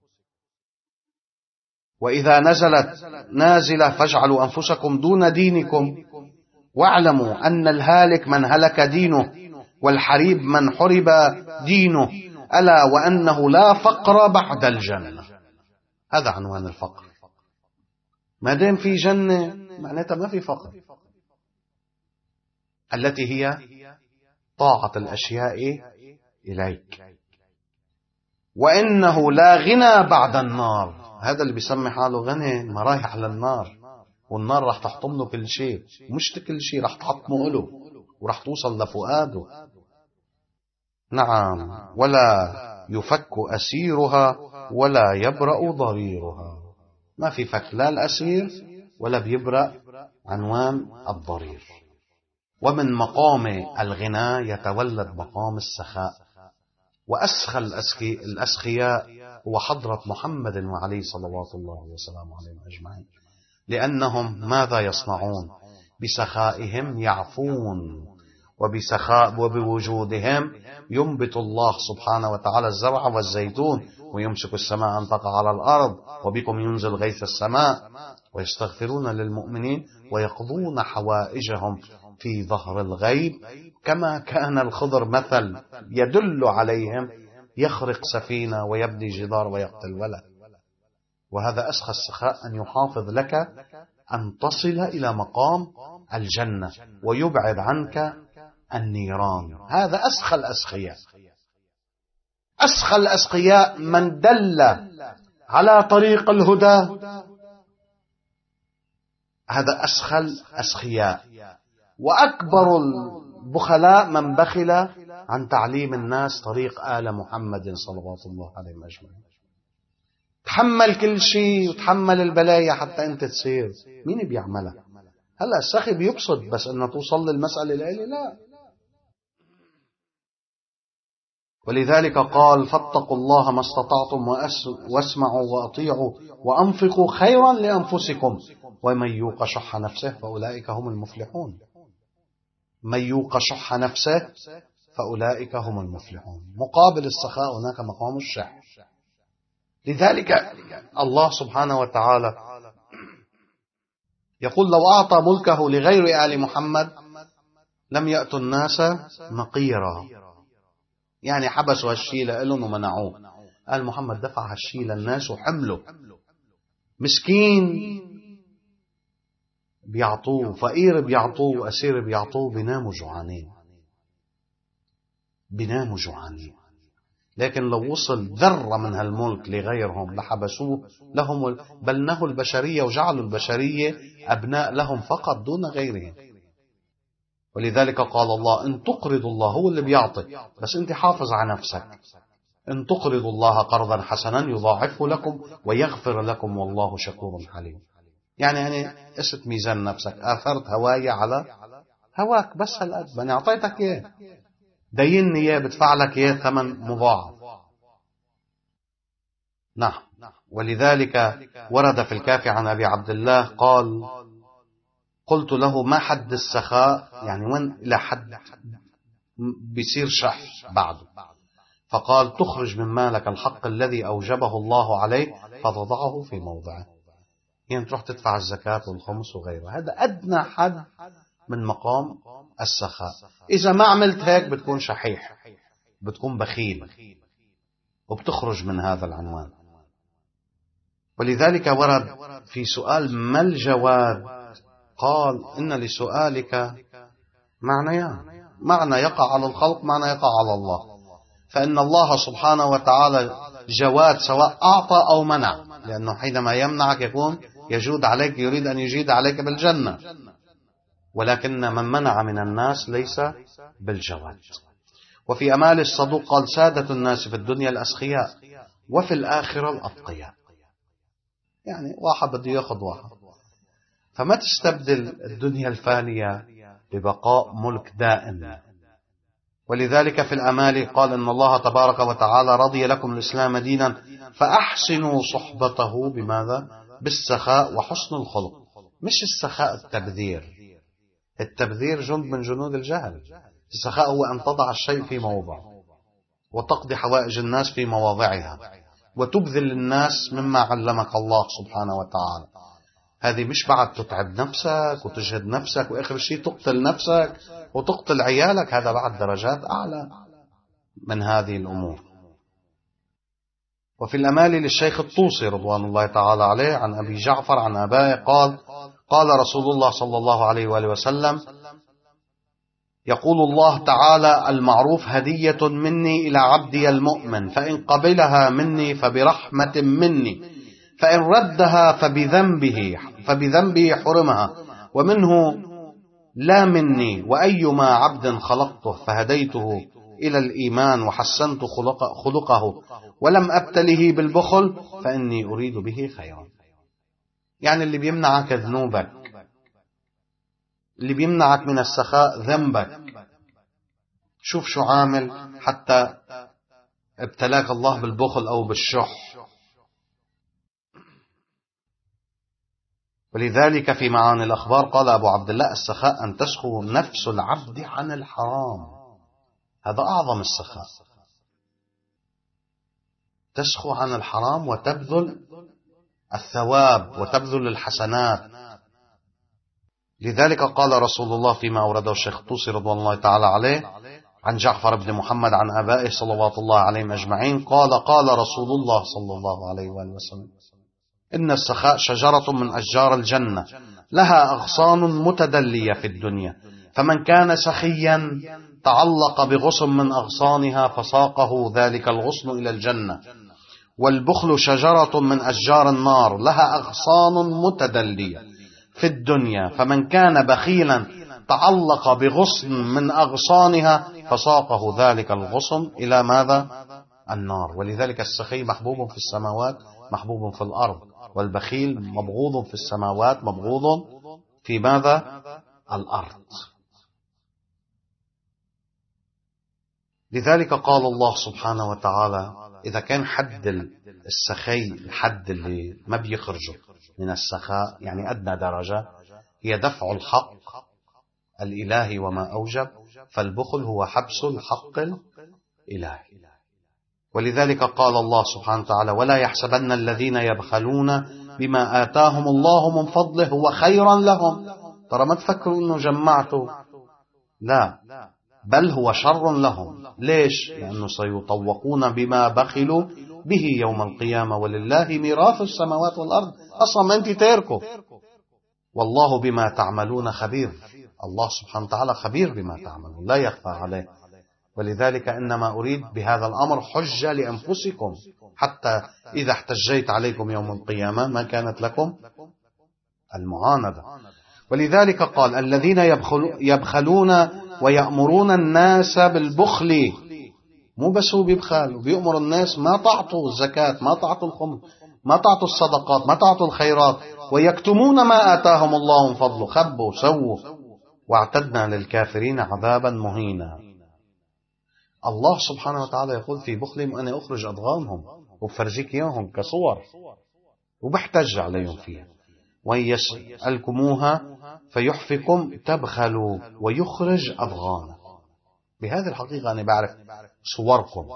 وإذا نزلت نازلة فاجعلوا أنفسكم دون دينكم، واعلموا أن الهالك من هلك دينه والحريب من حرب دينه، ألا وأنه لا فقر بعد الجنة. هذا عنوان الفقر. ما دام في جنة معناتها ما في فقر، التي هي طاعة الأشياء إليك. وإنه لا غنى بعد النار. هذا اللي بيسمي حاله غني ما رايح على النار، والنار راح تحطم له كل شيء، مش كل شيء راح تحطمه له وراح توصل لفؤاده. نعم. ولا يفك أسيرها ولا يبرأ ضريرها. ما في فك لا الأسير ولا بيبرأ عنوان الضرير. ومن مقام الغنى يتولد مقام السخاء. وأسخى الأسخياء هو حضرة محمد وعليه صلوات الله وسلامه عليهم أجمعين، لأنهم ماذا يصنعون؟ بسخائهم يعفون، وبسخاء وبوجودهم ينبت الله سبحانه وتعالى الزرع والزيتون، ويمسك السماء أن تقع على الأرض، وبكم ينزل غيث السماء، ويستغفرون للمؤمنين ويقضون حوائجهم في ظهر الغيب، كما كان الخضر مثل يدل عليهم، يخرق سفينة ويبني جدار ويقتل ولد. وهذا أسخى السخاء أن يحافظ لك أن تصل إلى مقام الجنة ويبعد عنك النيران. هذا أسخى الأسخياء. أسخى الأسخياء من دل على طريق الهدى، هذا أسخى الأسخياء. وأكبر البخلاء من بخل عن تعليم الناس طريق آل محمد صلوات الله عليه أجمعين. تحمل كل شيء وتحمل البلايا حتى أنت تصير. مين بيعملها؟ هلا السخي بيقصد بس أنه توصل للمسألة لإلي؟ لا. ولذلك قال فاتقوا الله ما استطعتم واسمعوا وأطيعوا وأنفقوا خيرا لأنفسكم ومن يوق شح نفسه فأولئك هم المفلحون. من يوق شح نفسه فأولئك هم المفلحون. مقابل السخاء هناك مقام الشح. لذلك الله سبحانه وتعالى يقول لو أعطى ملكه لغير آل محمد لم يأتوا الناس نقيرا. يعني حبسوا هالشيء لهم ومنعوه. آل محمد دفع هالشيء للناس وحمله. مسكين بيعطوه، فقير بيعطوه، أسير بيعطوه، بيناموا جوعانين، بيناموا جوعانين. لكن لو وصل ذرة من هالملك لغيرهم لحبسوه لهم، بل نهوا البشرية وجعلوا البشرية أبناء لهم فقط دون غيرهم. ولذلك قال الله إن تقرضوا الله، هو اللي بيعطي بس أنت حافظ على نفسك. إن تقرضوا الله قرضا حسنا يضاعفه لكم ويغفر لكم والله شكور حليم. يعني يعني قست ميزان نفسك، آثرت هواية على هواك بس هالقد، بني أعطيتك إياه، ديني إياه، بدفع لك إياه ثمن مضاعف. نعم. ولذلك ورد في الكافي عن أبي عبد الله قال قلت له ما حد السخاء، يعني وين إلى حد بيصير شح بعده؟ فقال تخرج من مالك الحق الذي أوجبه الله عليك فتضعه في موضعه. يعني تروح تدفع الزكاة والخمس وغيره. هذا أدنى حد من مقام السخاء. إذا ما عملت هيك بتكون شحيح، بتكون بخيل، وبتخرج من هذا العنوان. ولذلك ورد في سؤال ما الجواد؟ قال إن لسؤالك معنيان، معنى يقع على الخلق، معنى يقع على الله. فإن الله سبحانه وتعالى جواد سواء أعطى أو منع، لأنه حينما يمنعك يكون يجود عليك، يريد أن يجيد عليك بالجنة. ولكن من منع من الناس ليس بالجواد. وفي أمال الصدوق قال سادة الناس في الدنيا الأسخياء وفي الآخرة الأتقياء. يعني واحد بده ياخذ واحد، فما تستبدل الدنيا الفانية ببقاء ملك دائم. ولذلك في الأمال قال إن الله تبارك وتعالى رضي لكم الإسلام دينا فأحسنوا صحبته بماذا؟ بالسخاء وحسن الخلق. مش السخاء التبذير، التبذير جند من جنود الجهل. السخاء هو أن تضع الشيء في موضعه وتقضي حوائج الناس في مواضعها وتبذل للناس مما علمك الله سبحانه وتعالى. هذه مش بعد تتعب نفسك وتجهد نفسك وآخر شيء تقتل نفسك وتقتل عيالك، هذا بعد درجات أعلى من هذه الأمور. وفي الأمال للشيخ الطوسي رضوان الله تعالى عليه عن أبي جعفر عن أبائه قال: قال رسول الله صلى الله عليه وآله وسلم: يقول الله تعالى: المعروف هدية مني إلى عبدي المؤمن، فإن قبلها مني فبرحمة مني، فإن ردها فبذنبه فبذنبه حرمها، ومنه لا مني. وأيما عبد خلقته فهديته إلى الإيمان وحسنت خلق خلقه ولم أبتله بالبخل فإني أريد به خيرا. يعني اللي بيمنعك ذنوبك، اللي بيمنعك من السخاء ذنبك. شوف شو عامل حتى ابتلاك الله بالبخل أو بالشح. ولذلك في معاني الأخبار قال أبو عبد الله: السخاء أن تسخو نفس العبد عن الحرام. هذا أعظم السخاء، تسخو عن الحرام وتبذل الثواب وتبذل الحسنات. لذلك قال رسول الله فيما أورده الشيخ الطوسي رضوان الله تعالى عليه عن جعفر بن محمد عن آبائه صلوات الله عليهم أجمعين قال: قال رسول الله صلى الله عليه وآله وسلم: إن السخاء شجرة من أشجار الجنة لها أغصان متدلية في الدنيا، فمن كان سخيا تعلق بغصن من أغصانها فساقه ذلك الغصن إلى الجنة. والبخل شجرة من أشجار النار لها أغصان متدلية في الدنيا، فمن كان بخيلا تعلق بغصن من أغصانها فساقه ذلك الغصن إلى ماذا؟ النار. ولذلك السخي محبوب في السماوات محبوب في الأرض، والبخيل مبغوض في السماوات مبغوض في ماذا؟ الأرض. لذلك قال الله سبحانه وتعالى: إذا كان حد السخي الحد اللي ما بيخرجه من السخاء، يعني أدنى درجة هي دفع الحق الإلهي وما أوجب، فالبخل هو حبس الحق الإلهي. ولذلك قال الله سبحانه وتعالى: ولا يحسبن الذين يبخلون بما آتاهم الله من فضله هو خيرا لهم. ترى ما تفكروا أنه جمعته، لا، بل هو شر لهم. ليش؟ لأنه سيطوقون بما بخلوا به يوم القيامة، ولله ميراث السماوات والأرض. أصلا ما أنت تاركه. والله بما تعملون خبير. الله سبحانه وتعالى خبير بما تعملون، لا يخفى عليه. ولذلك إنما أريد بهذا الأمر حجة لأنفسكم، حتى إذا احتجيت عليكم يوم القيامة ما كانت لكم المعاندة. ولذلك قال: الذين يبخلون ويأمرون الناس بالبخل. مو بس هو بيبخل وبيأمر الناس ما تعطوا الزكاة، ما تعطوا الخمس، ما تعطوا الصدقات، ما تعطوا الخيرات، ويكتمون ما آتاهم الله من فضله. خبوا سووا واعتدنا للكافرين عذابا مهينا. الله سبحانه وتعالى يقول في بخلهم: أنا أخرج أضغانهم وبفرجيك إياهم كصور وبحتج عليهم فيها. وإن يسألكموها فيحفكم تبخلوا ويخرج أضغانا. بهذه الحقيقة أنا بعرف صوركم.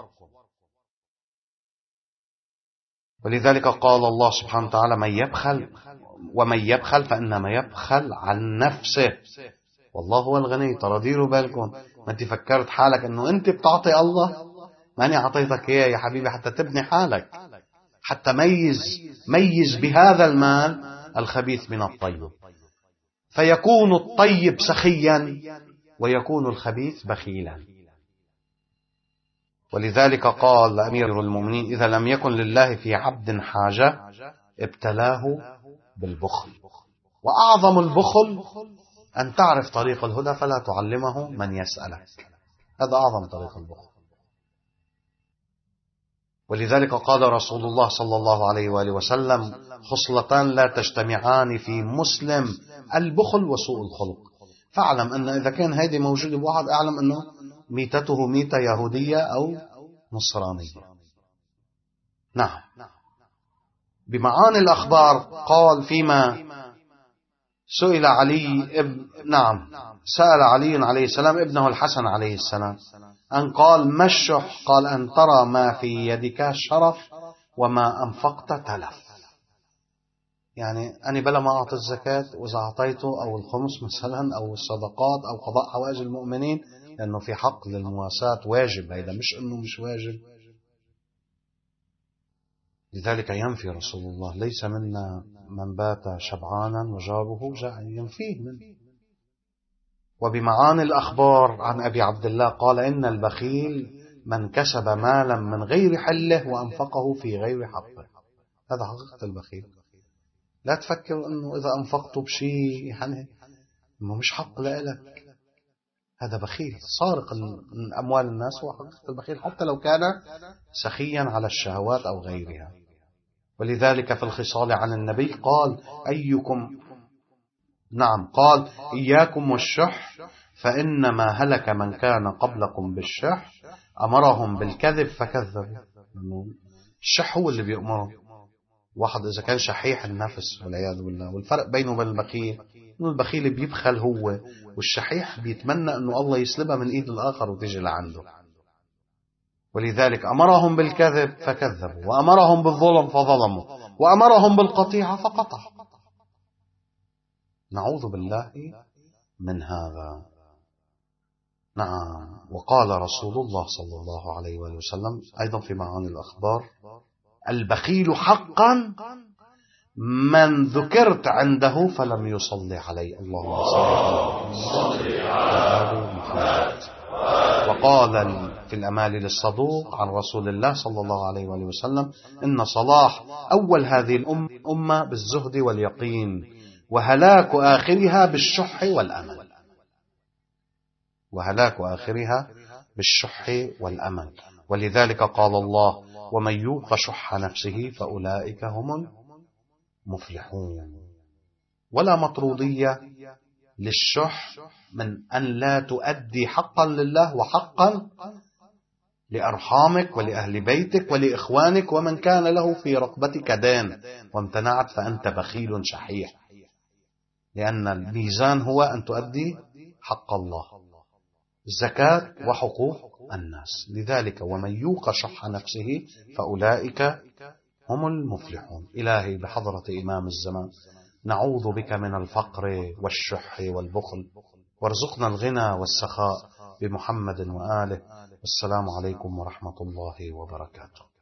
ولذلك قال الله سبحانه وتعالى: من يبخل ومن يبخل فإنما يبخل عن نفسه والله هو الغني. ترى ديروا بالكم، ما انت فكرت حالك انه انت بتعطي الله؟ ماني اعطيتك اياه يا حبيبي حتى تبني حالك، حتى ميز ميز بهذا المال الخبيث من الطيب، فيكون الطيب سخيا ويكون الخبيث بخيلا. ولذلك قال أمير المؤمنين: إذا لم يكن لله في عبد حاجة ابتلاه بالبخل. وأعظم البخل أن تعرف طريق الهدى فلا تعلمه من يسألك. هذا أعظم طريق البخل. ولذلك قال رسول الله صلى الله عليه وآله وسلم: خصلتان لا تجتمعان في مسلم: البخل وسوء الخلق. فاعلم أن إذا كان هذه موجودة بواحد، أعلم أنه ميتته ميتة يهودية أو نصرانية. نعم. بمعاني الأخبار قال: فيما سئل علي ابن نعم سأل علي عليه السلام ابنه الحسن عليه السلام أن قال: ما الشح؟ قال: أن ترى ما في يدك شرف وما أنفقت تلف. يعني أنا بلا ما أعطي الزكاة، وإذا أعطيته أو الخمس مثلا أو الصدقات أو قضاء حوائج المؤمنين، لأنه في حق للمواساة واجب، هذا مش أنه مش واجب. لذلك ينفي رسول الله: ليس منا من بات شبعانا وجاره جائع، ينفيه منه. وبمعاني الأخبار عن أبي عبد الله قال: إن البخيل من كسب مالا من غير حله وأنفقه في غير حقه. هذا حقيقة البخيل. لا تفكر أنه إذا أنفقته بشيء يعني أنه مش حق لك، هذا بخيل سارق من أموال الناس. هو حقيقة البخيل حتى لو كان سخيا على الشهوات أو غيرها. ولذلك في الخصال عن النبي قال: أيكم نعم قال: إياكم والشح فإنما هلك من كان قبلكم بالشح، أمرهم بالكذب فكذبوا. الشح هو اللي بيأمره. واحد إذا كان شحيح النفس والعياذ بالله. والفرق بينه وبين البخيل إنه البخيل بيبخل هو، والشحيح بيتمنى أنه الله يسلبها من إيد الآخر وتيجي لعنده. ولذلك أمرهم بالكذب فكذبوا، وأمرهم بالظلم فظلموا، وأمرهم بالقطيعة فقطعوا. نعوذ بالله من هذا. نعم. وقال رسول الله صلى الله عليه وآله وسلم أيضا في معاني الأخبار: البخيل حقا من ذكرت عنده فلم يصلي عليه. اللهم صل على محمد. وقال في الأمال للصدوق عن رسول الله صلى الله عليه وآله وسلم: إن صلاح أول هذه الأمة بالزهد واليقين، وهلاك آخرها بالشح والأمل. وهلاك آخرها بالشح والأمل. ولذلك قال الله: ومن يوق شح نفسه فأولئك هم المفلحون. ولا مطرودية للشح من أن لا تؤدي حقا لله وحقا لأرحامك ولأهل بيتك ولإخوانك ومن كان له في رقبتك دين، وامتنعت فأنت بخيل شحيح. لأن الميزان هو أن تؤدي حق الله، الزكاة وحقوق الناس. لذلك ومن يوق شح نفسه فأولئك هم المفلحون. إلهي بحضرة إمام الزمان نعوذ بك من الفقر والشح والبخل، وارزقنا الغنى والسخاء بمحمد وآله. والسلام عليكم ورحمة الله وبركاته.